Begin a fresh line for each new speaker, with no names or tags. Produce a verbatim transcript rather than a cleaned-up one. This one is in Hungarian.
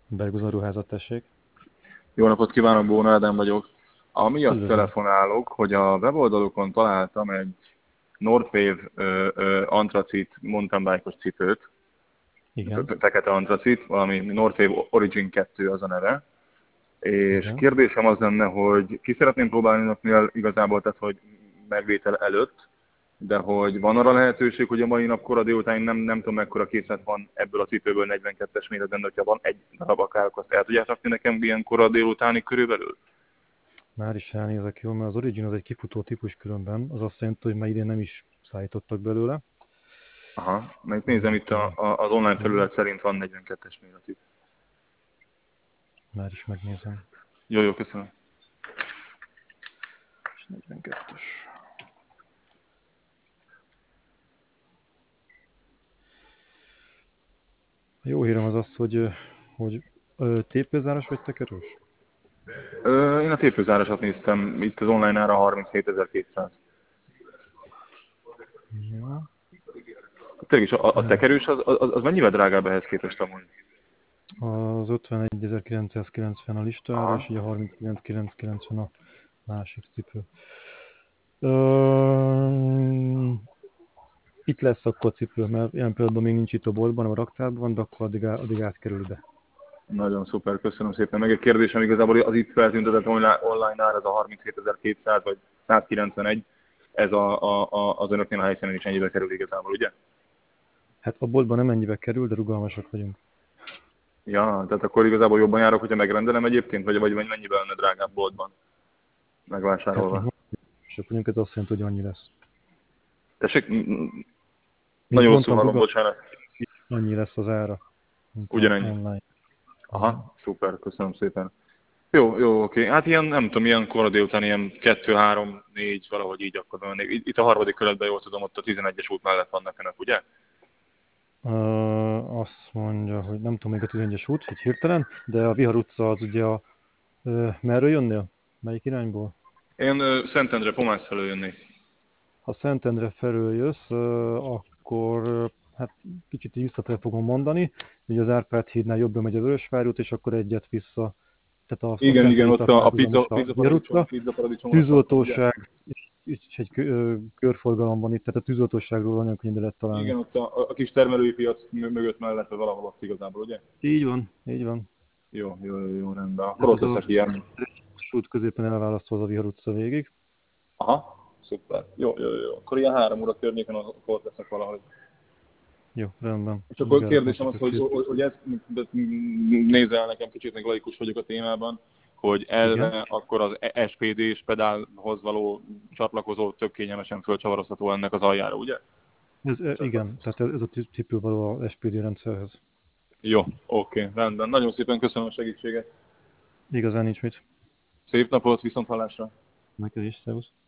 Berguzon ruházat, tessék.
Jó napot kívánok, Bóna Ádám vagyok. Amiatt
Üdvözlöm.
telefonálok, hogy a weboldalukon találtam egy Northwave ö, ö, antracit mountain bike-os cipőt,
Igen,
fekete antracit, valami Northwave Origin kettő az a neve, és
igen.
kérdésem az lenne, hogy ki szeretném próbálni önöknél igazából, tehát hogy megvétel előtt, de hogy van arra lehetőség, hogy a mai nap kora délután nem, nem tudom mekkora készlet van ebből a cipőből negyvenkettes méretben, de hogyha van egy darab akár, akkor azt el tudják rakni nekem ilyen kora délutáni körülbelül?
Már is ránézek jól, mert az Origin az egy kifutó típus különben. Az azt jelenti, hogy már idén nem is szállítottak belőle.
Aha, mert nézem itt a,
Úgyhogy
a, az online felület szerint van negyvenkettes méretű.
már is megnézem.
Jó, jó, köszönöm.
És negyvenkettes. A jó hírem az az, hogy, hogy ö, tépőzáros vagy tekerős?
Ö, én a tépőzárasat néztem, itt az online ára harminchétezer-kétszáz.
Ja.
Tényleg is a, a tekerős az, az, az mennyivel drágább ehhez képest amúgy?
Az ötvenegy.kilencszázkilencven a listára, és
Aha.
így a harminckilenc.kilencszázkilencven a másik cipő. Ö, Itt lesz akkor cipő, mert ilyen pillanatban még nincs itt a boltban, a raktárban van, de akkor addig, á- addig átkerül ide.
Nagyon szuper, köszönöm szépen. Meg egy kérdésem igazából az itt feltüntetett online, online ár, ez a harminchétezer-kétszáz vagy százkilencvenegy, ez a, a, a, az önöknél a helyszínen is ennyibe kerül igazából, ugye?
Hát a boltban nem ennyibe kerül, de rugalmasak vagyunk.
Ja, tehát akkor igazából jobban járok, hogyha megrendelem egyébként, vagy, vagy mennyivel lenne drágább boltban
Hát mi
megvásárolva?
rugalmasak vagyunk, ez azt jelenti, hogy annyi lesz.
Tessék, m- m-
Mint
nagyon rosszul
mondtam,
hallom,
rugalmasak,
bocsánat.
annyi lesz az ára, mint a
Ugyanennyi.
online. Igen.
Aha, szuper, köszönöm szépen. Jó, jó, oké. Hát ilyen, nem tudom, ilyen kora délután, ilyen kettő, három, négy, valahogy így akkor mennék. Itt itt a harmadik kerületben, jól tudom, ott a tizenegyes út mellett vannak önök, ugye?
Uh, azt mondja, hogy nem tudom még a tizenegyes út, hogy hirtelen, de a Vihar utca az ugye a... Uh, merről jönnél? Melyik irányból?
Én ö, Szentendre, Pomász felől jönnék.
Ha Szentendre felől jössz, uh, akkor uh, hát kicsit így visszafelé fogom mondani, ugye az Árpád hídnál jobbra megy a Vörösvár út, és akkor egyet vissza, tehát a, a
Igen, igen,
Szentendrei
ott a, a
párhuzamos
pizza,
a
pizza
Vihar
paradicsom,
utca.
pizza paradicsom alatt laktam, ugye?
Tűzoltóság, és, és egy kö, körforgalom van itt, tehát a tűzoltóságról nagyon könnyű lehet találni.
Igen, ott a, a kis termelői piac mö- mögött mellett, vagy valahol ott igazából, ugye?
Így van, így van.
Jó, jó, jó, jó, rendben. Akkor
Hát
ott
ez a
leszek ilyen.
út középen elválasztva az a Vihar utca végig.
Aha, szuper. Jó, jó, jó. Akkor ilyen három óra környéken akkor ott leszek valahogy.
Jó, rendben.
És
Addig
akkor
elrakom a
kérdésem az, hogy,
cipőkészlet.
hogy, hogy ez, nézzel nekem, kicsit még laikus vagyok a témában, hogy
Igen,
elve akkor az es pé dés pedálhoz való csatlakozó tök kényelmesen fölcsavarozható ennek az aljára, ugye?
ez, e,
Csak
igen, tehát ez, ez a cipő való a es pé dé rendszerhez.
jó, oké, rendben. Nagyon szépen köszönöm a segítséget.
Igazán nincs mit.
Szép napot, viszont hallásra.
Neked is, szervusz.